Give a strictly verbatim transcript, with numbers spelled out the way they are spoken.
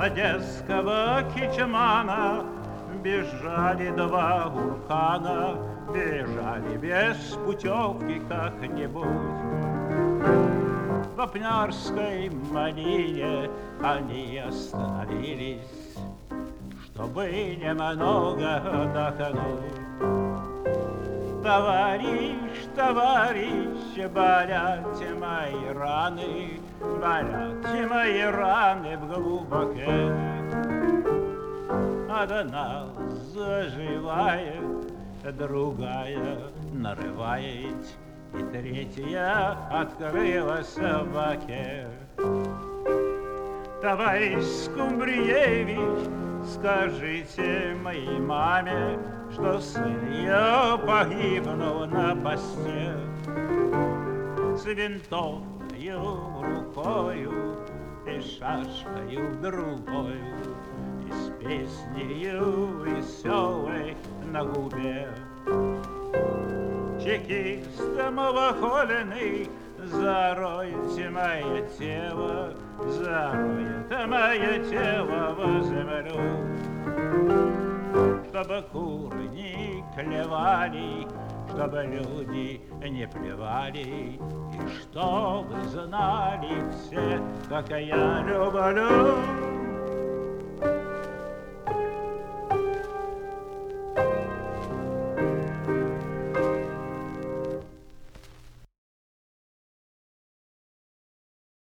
одесского кичмана бежали два уркана, бежали без путевки как-нибудь. В Вапнярской малине они остановились, чтобы немного отдохнуть. Товарищ, товарищ, болят мои раны, болят мои раны в глубоке. Одна заживает, другая нарывает, и третья открылась в баке. Товарищ Скумбриевич, скажите моей маме, что сын ее погибнул на посте. С винтовкою рукою и шашкою другою, и с песнею веселой на губе. Чекистом вахоленный, заройте мое тело, заройте мое тело в землю. Чтобы куры не клевали, чтобы люди не плевали, и чтобы знали все, как я люблю.